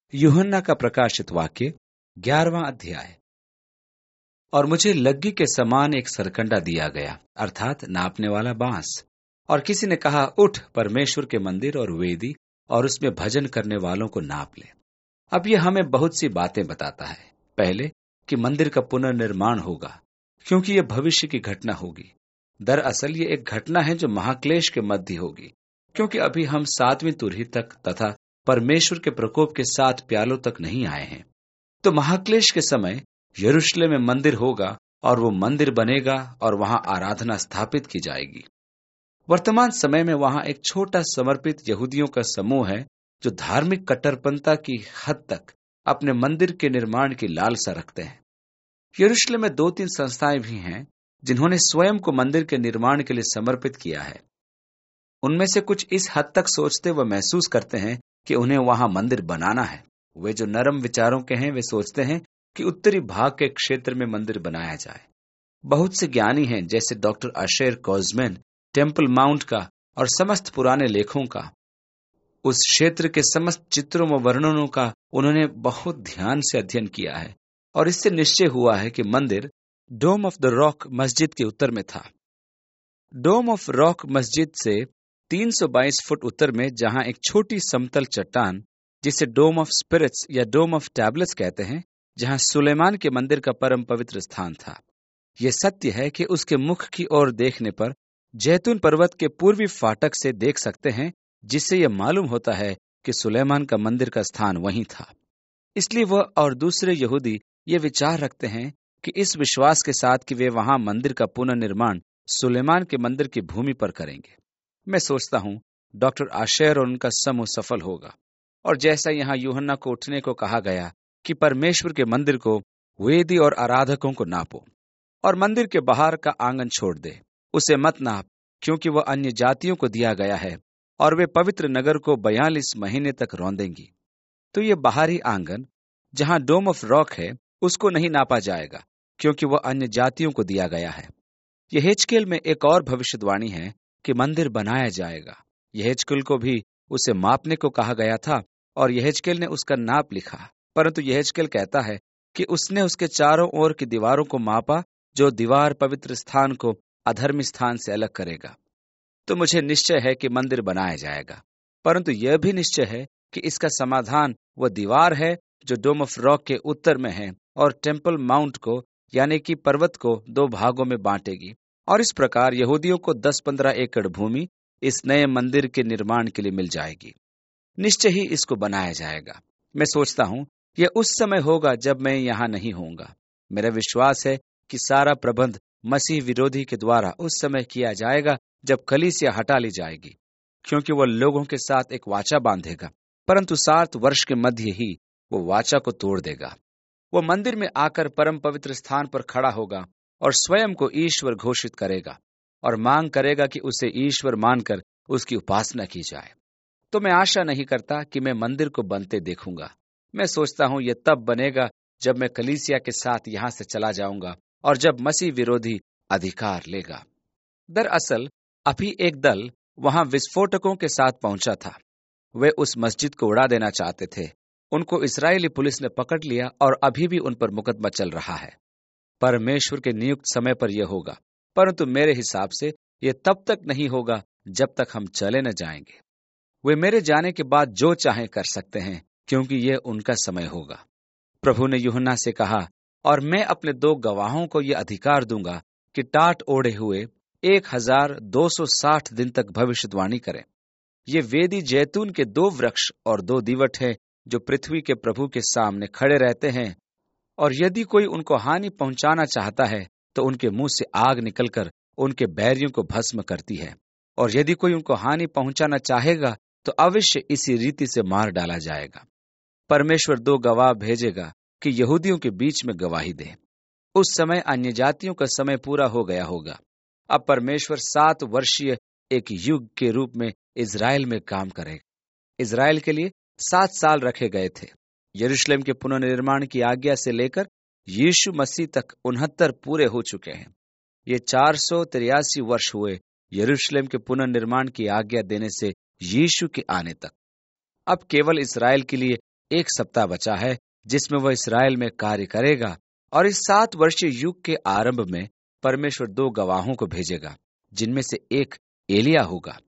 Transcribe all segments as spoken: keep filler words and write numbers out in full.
यूहन्ना का प्रकाशित वाक्य ग्यारहवां अध्याय। और मुझे लग्गी के समान एक सरकंडा दिया गया, अर्थात नापने वाला बांस, और किसी ने कहा, उठ, परमेश्वर के मंदिर और वेदी और उसमें भजन करने वालों को नाप ले। अब यह हमें बहुत सी बातें बताता है। पहले कि मंदिर का पुनर्निर्माण होगा, क्योंकि यह भविष्य की घटना होगी। दरअसल ये एक घटना है जो महाक्लेश के मध्य होगी, क्योंकि अभी हम सातवीं तुरही तक तथा परमेश्वर के प्रकोप के सात प्यालों तक नहीं आए हैं। तो महाक्लेश के समय यरूशलेम में मंदिर होगा और वो मंदिर बनेगा और वहां आराधना स्थापित की जाएगी। वर्तमान समय में वहां एक छोटा समर्पित यहूदियों का समूह है जो धार्मिक कट्टरपंथा की हद तक अपने मंदिर के निर्माण की लालसा रखते हैं। यरूशलेम में दो तीन संस्थाएं भी हैं जिन्होंने स्वयं को मंदिर के निर्माण के लिए समर्पित किया है। उनमें से कुछ इस हद तक सोचते व महसूस करते हैं कि उन्हें वहां मंदिर बनाना है। वे जो नरम विचारों के हैं, वे सोचते हैं कि उत्तरी भाग के क्षेत्र में मंदिर बनाया जाए। बहुत से ज्ञानी हैं, जैसे doctor Asher Kozman, Temple Mount का और समस्त पुराने लेखों का, उस क्षेत्र के समस्त चित्रों व वर्णनों का उन्होंने बहुत ध्यान से अध्ययन किया है और इससे निश्चय हुआ है कि मंदिर डोम ऑफ द रॉक मस्जिद के उत्तर में था। डोम ऑफ रॉक मस्जिद से तीन सौ बाईस फुट उत्तर में, जहां एक छोटी समतल चट्टान जिसे डोम ऑफ स्पिरिट्स या डोम ऑफ टैबलेट्स कहते हैं, जहां सुलेमान के मंदिर का परम पवित्र स्थान था। यह सत्य है कि उसके मुख की ओर देखने पर जैतून पर्वत के पूर्वी फाटक से देख सकते हैं, जिससे यह मालूम होता है कि सुलेमान का मंदिर का स्थान वहीं था। इसलिए वह और दूसरे यहूदी ये विचार रखते हैं कि इस विश्वास के साथ कि वे वहां मंदिर का पुनर्निर्माण सुलेमान के मंदिर की भूमि पर करेंगे। मैं सोचता हूं डॉक्टर आशेर और उनका समूह सफल होगा। और जैसा यहां यूहन्ना को उठने को कहा गया कि परमेश्वर के मंदिर को, वेदी और आराधकों को नापो, और मंदिर के बाहर का आंगन छोड़ दे, उसे मत नाप, क्योंकि वह अन्य जातियों को दिया गया है और वे पवित्र नगर को बयालीस महीने तक रौंदेंगी। तो ये बाहरी आंगन जहां डोम ऑफ रॉक है, उसको नहीं नापा जाएगा, क्योंकि वह अन्य जातियों को दिया गया है। यहेजकेल में एक और भविष्यवाणी है कि मंदिर बनाया जाएगा। यहेजकेल को भी उसे मापने को कहा गया था और यहेजकेल ने उसका नाप लिखा, परंतु यहेजकेल कहता है कि उसने उसके चारों ओर की दीवारों को मापा, जो दीवार पवित्र स्थान को अधर्मी स्थान से अलग करेगा। तो मुझे निश्चय है कि मंदिर बनाया जाएगा, परंतु यह भी निश्चय है कि इसका समाधान वह दीवार है जो डोम ऑफ रॉक के उत्तर में है और टेम्पल माउंट को, यानी कि पर्वत को, दो भागों में बांटेगी। और इस प्रकार यहूदियों को दस पंद्रह एकड़ भूमि इस नए मंदिर के निर्माण के लिए मिल जाएगी। निश्चय ही इसको बनाया जाएगा। मैं सोचता हूं यह उस समय होगा जब मैं यहां नहीं होऊंगा। मेरा विश्वास है कि सारा प्रबंध मसीह विरोधी के द्वारा उस समय किया जाएगा जब कलीसिया हटा ली जाएगी, क्योंकि वह लोगों के साथ एक वाचा बांधेगा, परंतु सात वर्ष के मध्य ही वो वाचा को तोड़ देगा। वो मंदिर में आकर परम पवित्र स्थान पर खड़ा होगा और स्वयं को ईश्वर घोषित करेगा और मांग करेगा कि उसे ईश्वर मानकर उसकी उपासना की जाए। तो मैं आशा नहीं करता कि मैं मंदिर को बनते देखूंगा। मैं सोचता हूं यह तब बनेगा जब मैं कलीसिया के साथ यहां से चला जाऊंगा और जब मसीह विरोधी अधिकार लेगा। दरअसल अभी एक दल वहां विस्फोटकों के साथ पहुंचा था। वे उस मस्जिद को उड़ा देना चाहते थे। उनको इस्राएली पुलिस ने पकड़ लिया और अभी भी उन पर मुकदमा चल रहा है। परमेश्वर के नियुक्त समय पर यह होगा, परंतु मेरे हिसाब से यह तब तक नहीं होगा जब तक हम चले न जाएंगे। वे मेरे जाने के बाद जो चाहे कर सकते हैं, क्योंकि यह उनका समय होगा। प्रभु ने यूहन्ना से कहा, और मैं अपने दो गवाहों को यह अधिकार दूंगा कि टाट ओढ़े हुए एक हजार दो सौ साठ दिन तक भविष्यवाणी करें। ये वेदी जैतून के दो वृक्ष और दो दीवट हैं जो पृथ्वी के प्रभु के सामने खड़े रहते हैं, और यदि कोई उनको हानि पहुंचाना चाहता है तो उनके मुंह से आग निकलकर उनके बैरियों को भस्म करती है, और यदि कोई उनको हानि पहुंचाना चाहेगा तो अवश्य इसी रीति से मार डाला जाएगा। परमेश्वर दो गवाह भेजेगा कि यहूदियों के बीच में गवाही दे। उस समय अन्य जातियों का समय पूरा हो गया होगा। अब परमेश्वर सात वर्षीय एक युग के रूप में इजराइल में काम करेगा। इजराइल के लिए सात साल रखे गए थे। यरूशलेम के पुनर्निर्माण की आज्ञा से लेकर यीशु मसीह तक उनहत्तर पूरे हो चुके हैं। ये चार सौ तिरासी वर्ष हुए यरूशलेम के पुनर्निर्माण की आज्ञा देने से यीशु के आने तक। अब केवल इस्राएल के लिए एक सप्ताह बचा है जिसमें वह इस्राएल में कार्य करेगा, और इस सात वर्षीय युग के आरंभ में परमेश्वर दो गवाहों को भेजेगा, जिनमें से एक एलिया होगा।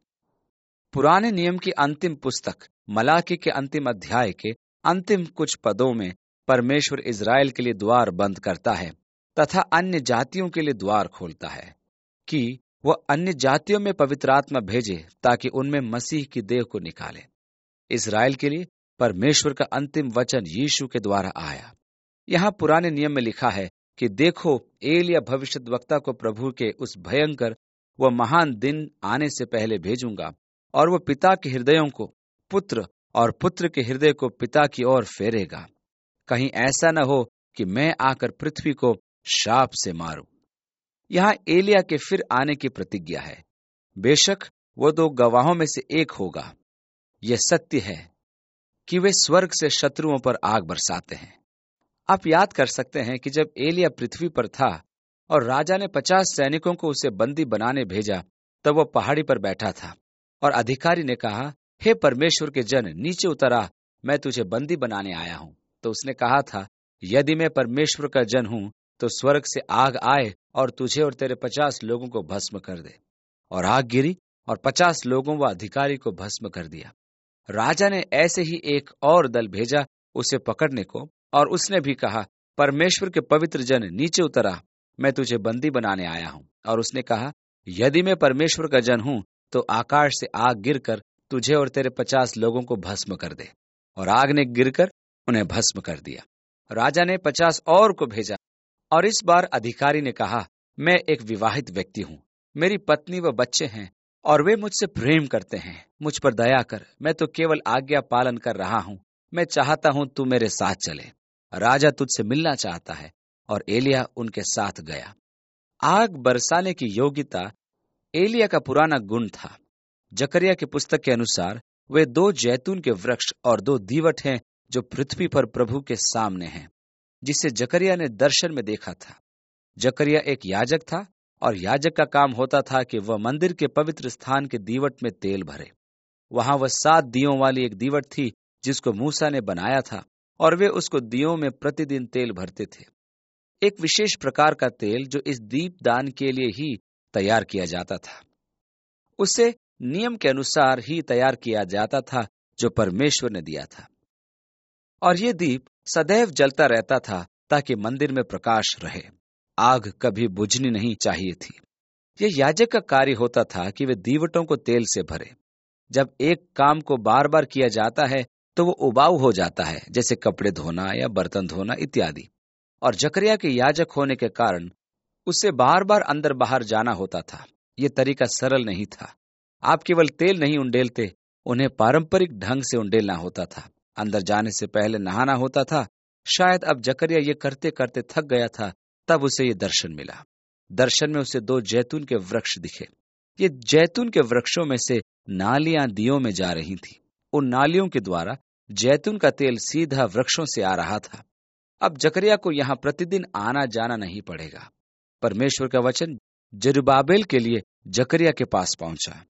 पुराने नियम की अंतिम पुस्तक मलाकी के अंतिम अध्याय के अंतिम कुछ पदों में परमेश्वर इज़राइल के लिए द्वार बंद करता है तथा अन्य जातियों के लिए द्वार खोलता है कि वह अन्य जातियों में पवित्र आत्मा भेजे ताकि उनमें मसीह की देह को निकाले। इज़राइल के लिए परमेश्वर का अंतिम वचन यीशु के द्वारा आया। यहाँ पुराने नियम में लिखा है कि देखो, एलिया भविष्यद्वक्ता को प्रभु के उस भयंकर व महान दिन आने से पहले भेजूंगा, और वह पिता के हृदयों को पुत्र और पुत्र के हृदय को पिता की ओर फेरेगा। कहीं ऐसा न हो कि मैं आकर पृथ्वी को शाप से मारूं। यहाँ एलिया के फिर आने की प्रतिज्ञा है। बेशक वो दो गवाहों में से एक होगा। यह सत्य है कि वे स्वर्ग से शत्रुओं पर आग बरसाते हैं। आप याद कर सकते हैं कि जब एलिया पृथ्वी पर था और राजा ने पचास सैनिकों को उसे बंदी बनाने भेजा, तब वह पहाड़ी पर बैठा था और अधिकारी ने कहा, हे परमेश्वर के जन, नीचे उतर आ, मैं तुझे बंदी बनाने आया हूं। तो उसने कहा था, यदि मैं परमेश्वर का जन हूं तो स्वर्ग से आग आए और तुझे और तेरे पचास लोगों को भस्म कर दे। और आग गिरी और पचास लोगों व अधिकारी को भस्म कर दिया। राजा ने ऐसे ही एक और दल भेजा उसे पकड़ने को, और उसने भी कहा, परमेश्वर के पवित्र जन, नीचे उतरा, मैं तुझे बंदी बनाने आया हूं। और उसने कहा, यदि मैं परमेश्वर का जन हूं तो आकाश से आग गिरकर तुझे और तेरे पचास लोगों को भस्म कर दे। और आग ने गिरकर उन्हें भस्म कर दिया। राजा ने पचास और को भेजा, और इस बार अधिकारी ने कहा, मैं एक विवाहित व्यक्ति हूं, मेरी पत्नी व बच्चे हैं, और वे मुझसे प्रेम करते हैं। मुझ पर दया कर, मैं तो केवल आज्ञा पालन कर रहा हूं। मैं चाहता हूं तू मेरे साथ चले। राजा तुझसे मिलना चाहता है। और एलिया उनके साथ गया। आग बरसाने की योग्यता एलिया का पुराना गुण था। जकरिया की पुस्तक के अनुसार वे दो जैतून के वृक्ष और दो दीवट हैं जो पृथ्वी पर प्रभु के सामने हैं, जिसे जकरिया ने दर्शन में देखा था। जकरिया एक याजक था, और याजक का काम होता था कि वह मंदिर के पवित्र स्थान के दीवट में तेल भरे। वहां वह सात दियों वाली एक दीवट थी जिसको मूसा ने बनाया था, और वे उसको दियों में प्रतिदिन तेल भरते थे। एक विशेष प्रकार का तेल जो इस दीपदान के लिए ही तैयार किया जाता था। उसे नियम के अनुसार ही तैयार किया जाता था जो परमेश्वर ने दिया था। और ये दीप सदैव जलता रहता था ताकि मंदिर में प्रकाश रहे। आग कभी बुझनी नहीं चाहिए थी। यह याजक का कार्य होता था कि वे दीवटों को तेल से भरे। जब एक काम को बार बार किया जाता है तो वो उबाऊ हो जाता है, जैसे कपड़े धोना या बर्तन धोना इत्यादि। और जकरिया के याजक होने के कारण उसे बार बार अंदर बाहर जाना होता था। ये तरीका सरल नहीं था। आप केवल तेल नहीं उंडेलते, उन्हें पारंपरिक ढंग से उंडेलना होता था। अंदर जाने से पहले नहाना होता था। शायद अब जकरिया ये करते करते थक गया था, तब उसे ये दर्शन मिला। दर्शन में उसे दो जैतून के वृक्ष दिखे। ये जैतून के वृक्षों में से नालियां दियों में जा रही थी। उन नालियों के द्वारा जैतून का तेल सीधा वृक्षों से आ रहा था। अब जकरिया को यहाँ प्रतिदिन आना जाना नहीं पड़ेगा। परमेश्वर का वचन जरुब्बाबेल के लिए जकरिया के पास पहुंचा।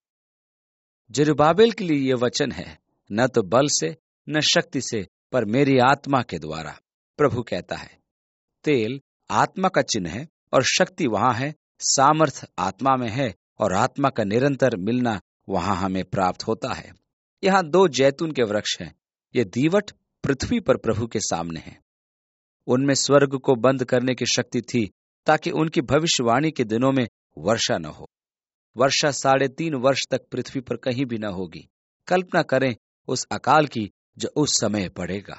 जरुब्बाबेल के लिए यह वचन है, न तो बल से न शक्ति से, पर मेरी आत्मा के द्वारा, प्रभु कहता है। तेल आत्मा का चिन्ह है और शक्ति वहां है, सामर्थ आत्मा में है, और आत्मा का निरंतर मिलना वहां हमें प्राप्त होता है। यहाँ दो जैतून के वृक्ष हैं। ये दीवट पृथ्वी पर प्रभु के सामने है। उनमें स्वर्ग को बंद करने की शक्ति थी ताकि उनकी भविष्यवाणी के दिनों में वर्षा न हो। वर्षा साढ़े तीन वर्ष तक पृथ्वी पर कहीं भी न होगी। कल्पना करें उस अकाल की जो उस समय पड़ेगा।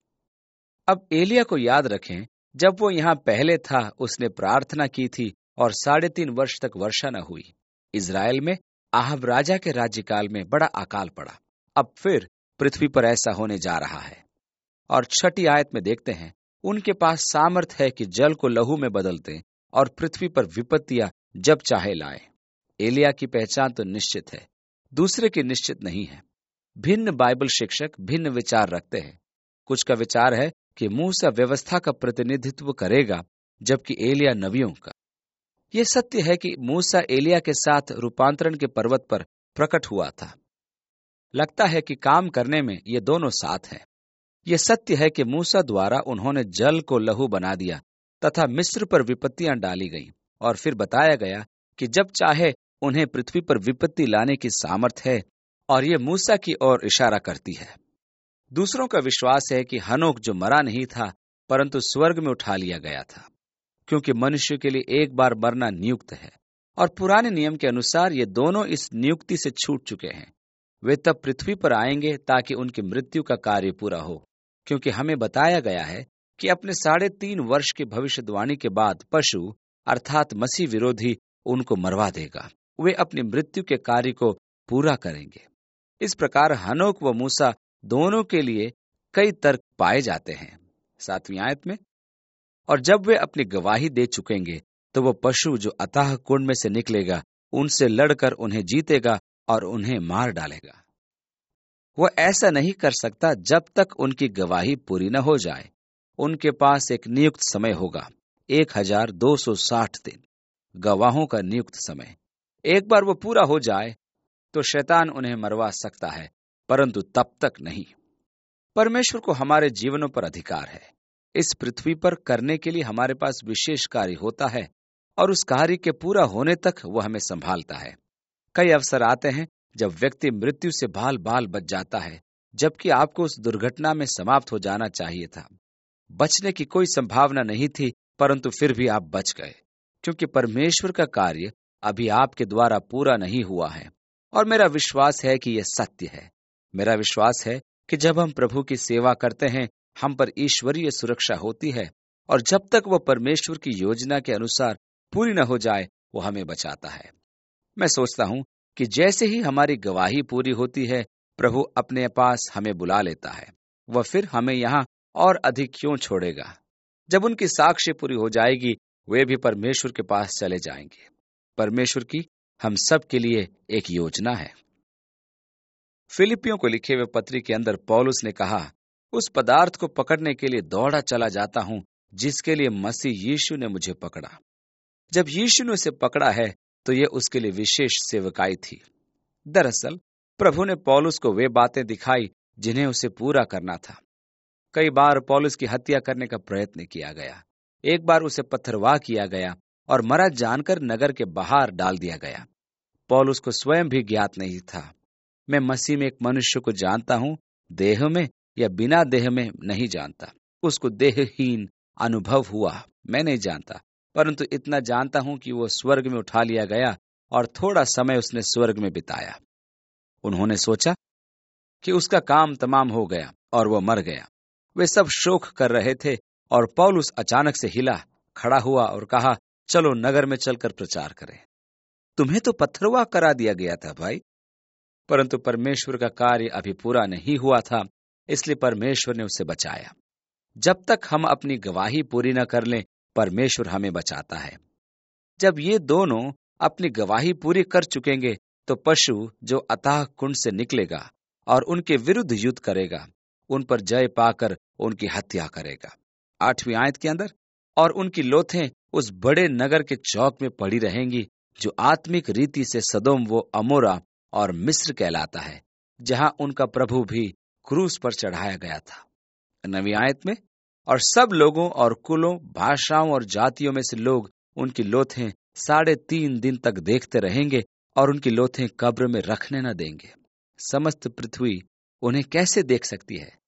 अब एलिया को याद रखें, जब वो यहाँ पहले था उसने प्रार्थना की थी और साढ़े तीन वर्ष तक वर्षा न हुई। इज़राइल में आहब राजा के राज्यकाल में बड़ा अकाल पड़ा। अब फिर पृथ्वी पर ऐसा होने जा रहा है। और छठी आयत में देखते हैं, उनके पास सामर्थ है कि जल को लहू में बदल दें और पृथ्वी पर विपत्तियां जब चाहे लाएं। एलिया की पहचान तो निश्चित है, दूसरे की निश्चित नहीं है। भिन्न बाइबल शिक्षक भिन्न विचार रखते हैं। कुछ का विचार है कि मूसा व्यवस्था का प्रतिनिधित्व करेगा, जबकि एलिया नबियों का। यह सत्य है कि मूसा एलिया के साथ रूपांतरण के पर्वत पर प्रकट हुआ था। लगता है कि काम करने में ये दोनों साथ हैं। यह सत्य है कि मूसा द्वारा उन्होंने जल को लहू बना दिया तथा मिस्र पर विपत्तियां डाली गईं, और फिर बताया गया कि जब चाहे उन्हें पृथ्वी पर विपत्ति लाने की सामर्थ है, और ये मूसा की ओर इशारा करती है। दूसरों का विश्वास है कि हनोक जो मरा नहीं था परंतु स्वर्ग में उठा लिया गया था, क्योंकि मनुष्य के लिए एक बार मरना नियुक्त है, और पुराने नियम के अनुसार ये दोनों इस नियुक्ति से छूट चुके हैं। वे तब पृथ्वी पर आएंगे ताकि उनकी मृत्यु का कार्य पूरा हो, क्योंकि हमें बताया गया है कि अपने साढ़े तीन वर्ष की भविष्यवाणी के बाद पशु अर्थात मसीह विरोधी उनको मरवा देगा। वे अपनी मृत्यु के कार्य को पूरा करेंगे। इस प्रकार हनोक व मूसा दोनों के लिए कई तर्क पाए जाते हैं। सातवीं आयत में, और जब वे अपनी गवाही दे चुकेंगे तो वो पशु जो अथाह कुंड में से निकलेगा उनसे लड़कर उन्हें जीतेगा और उन्हें मार डालेगा। वह ऐसा नहीं कर सकता जब तक उनकी गवाही पूरी न हो जाए। उनके पास एक नियुक्त समय होगा, एक हजार दो सौ साठ दिन, गवाहों का नियुक्त समय। एक बार वो पूरा हो जाए तो शैतान उन्हें मरवा सकता है, परंतु तब तक नहीं। परमेश्वर को हमारे जीवनों पर अधिकार है। इस पृथ्वी पर करने के लिए हमारे पास विशेष कार्य होता है, और उस कार्य के पूरा होने तक वह हमें संभालता है। कई अवसर आते हैं जब व्यक्ति मृत्यु से बाल बाल बच जाता है, जबकि आपको उस दुर्घटना में समाप्त हो जाना चाहिए था। बचने की कोई संभावना नहीं थी, परंतु फिर भी आप बच गए, क्योंकि परमेश्वर का कार्य अभी आपके द्वारा पूरा नहीं हुआ है। और मेरा विश्वास है कि यह सत्य है। मेरा विश्वास है कि जब हम प्रभु की सेवा करते हैं, हम पर ईश्वरीय सुरक्षा होती है, और जब तक वह परमेश्वर की योजना के अनुसार पूरी न हो जाए, वो हमें बचाता है। मैं सोचता हूं कि जैसे ही हमारी गवाही पूरी होती है, प्रभु अपने पास हमें बुला लेता है। वह फिर हमें यहाँ और अधिक क्यों छोड़ेगा। जब उनकी साक्ष्य पूरी हो जाएगी, वे भी परमेश्वर के पास चले जाएंगे। परमेश्वर की हम सब के लिए एक योजना है। फिलिपियों को लिखे हुए पत्री के अंदर पौलुस ने कहा, उस पदार्थ को पकड़ने के लिए दौड़ा चला जाता हूं जिसके लिए मसीह यीशु ने मुझे पकड़ा। जब यीशु ने उसे पकड़ा है तो यह उसके लिए विशेष सेवकाई थी। दरअसल प्रभु ने पौलुस को वे बातें दिखाई जिन्हें उसे पूरा करना था। कई बार पौलुस की हत्या करने का प्रयत्न किया गया। एक बार उसे पत्थरवाह किया गया और मरा जानकर नगर के बाहर डाल दिया गया। पौलुस को स्वयं भी ज्ञात नहीं था। मैं मसीह में एक मनुष्य को जानता हूं, देह में या बिना देह में नहीं जानता। उसको देहहीन अनुभव हुआ, मैं नहीं जानता, परंतु इतना जानता हूं कि वो स्वर्ग में उठा लिया गया और थोड़ा समय उसने स्वर्ग में बिताया। उन्होंने सोचा कि उसका काम तमाम हो गया और वो मर गया। वे सब शोक कर रहे थे और पौलुस अचानक से हिला, खड़ा हुआ और कहा, चलो नगर में चलकर प्रचार करें। तुम्हें तो पत्थरवाह करा दिया गया था भाई, परंतु परमेश्वर का कार्य अभी पूरा नहीं हुआ था, इसलिए परमेश्वर ने उसे बचाया। जब तक हम अपनी गवाही पूरी न कर लें, परमेश्वर हमें बचाता है। जब ये दोनों अपनी गवाही पूरी कर चुकेंगे तो पशु जो अथाह कुंड से निकलेगा और उनके विरुद्ध युद्ध करेगा, उन पर जय पाकर उनकी हत्या करेगा। आठवीं आयत के अंदर, और उनकी लोथें उस बड़े नगर के चौक में पड़ी रहेंगी जो आत्मिक रीति से सदोम वो अमोरा और मिस्र कहलाता है, जहां उनका प्रभु भी क्रूस पर चढ़ाया गया था। नवीं आयत में, और सब लोगों और कुलों, भाषाओं और जातियों में से लोग उनकी लोथें साढ़े तीन दिन तक देखते रहेंगे और उनकी लोथें कब्र में रखने न देंगे। समस्त पृथ्वी उन्हें कैसे देख सकती है?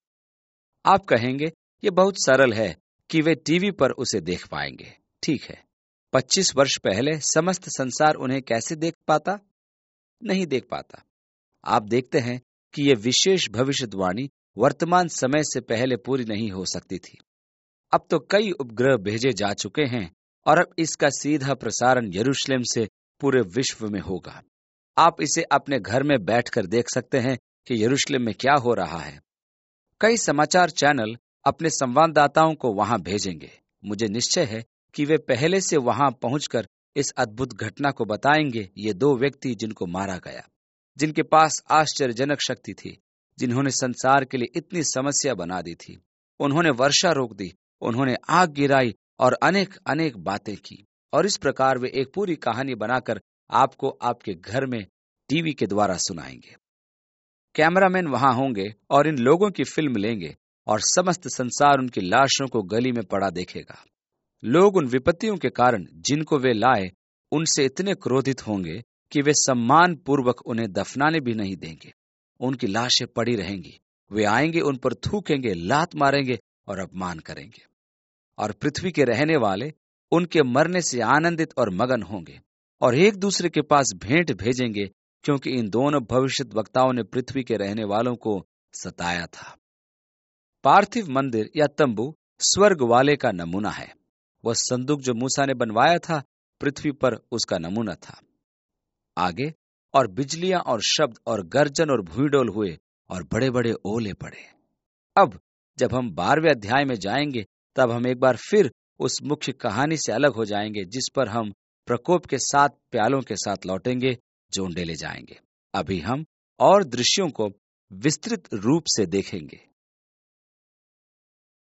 आप कहेंगे ये बहुत सरल है कि वे टीवी पर उसे देख पाएंगे। ठीक है, पच्चीस वर्ष पहले समस्त संसार उन्हें कैसे देख पाता? नहीं देख पाता। आप देखते हैं कि यह विशेष भविष्यवाणी वर्तमान समय से पहले पूरी नहीं हो सकती थी। अब तो कई उपग्रह भेजे जा चुके हैं और अब इसका सीधा प्रसारण यरूशलेम से पूरे विश्व में होगा। आप इसे अपने घर में बैठकर देख सकते हैं कि यरूशलेम में क्या हो रहा है। कई समाचार चैनल अपने संवाददाताओं को वहां भेजेंगे। मुझे निश्चय है कि वे पहले से वहां पहुंचकर इस अद्भुत घटना को बताएंगे। ये दो व्यक्ति जिनको मारा गया, जिनके पास आश्चर्यजनक शक्ति थी, जिन्होंने संसार के लिए इतनी समस्या बना दी थी। उन्होंने वर्षा रोक दी, उन्होंने आग गिराई और अनेक अनेक बातें की, और इस प्रकार वे एक पूरी कहानी बनाकर आपको आपके घर में टीवी के द्वारा सुनाएंगे। कैमरामैन वहां होंगे और इन लोगों की फिल्म लेंगे और समस्त संसार उनकी लाशों को गली में पड़ा देखेगा। लोग उन विपत्तियों के कारण जिनको वे लाए उनसे इतने क्रोधित होंगे कि वे सम्मान पूर्वक उन्हें दफनाने भी नहीं देंगे। उनकी लाशें पड़ी रहेंगी। वे आएंगे, उन पर थूकेंगे, लात मारेंगे और अपमान करेंगे। और पृथ्वी के रहने वाले उनके मरने से आनंदित और मगन होंगे और एक दूसरे के पास भेंट भेजेंगे, क्योंकि इन दोनों भविष्यद्वक्ताओं ने पृथ्वी के रहने वालों को सताया था। पार्थिव मंदिर या तंबू स्वर्ग वाले का नमूना है। वह संदूक जो मूसा ने बनवाया था, पृथ्वी पर उसका नमूना था। आगे और बिजलियां और शब्द और गर्जन और भूईडोल हुए और बड़े बड़े ओले पड़े। अब जब हम बारहवें अध्याय में जाएंगे, तब हम एक बार फिर उस मुख्य कहानी से अलग हो जाएंगे, जिस पर हम प्रकोप के सात प्यालों के साथ लौटेंगे जो उंडेले जाएंगे। अभी हम और दृश्यों को विस्तृत रूप से देखेंगे।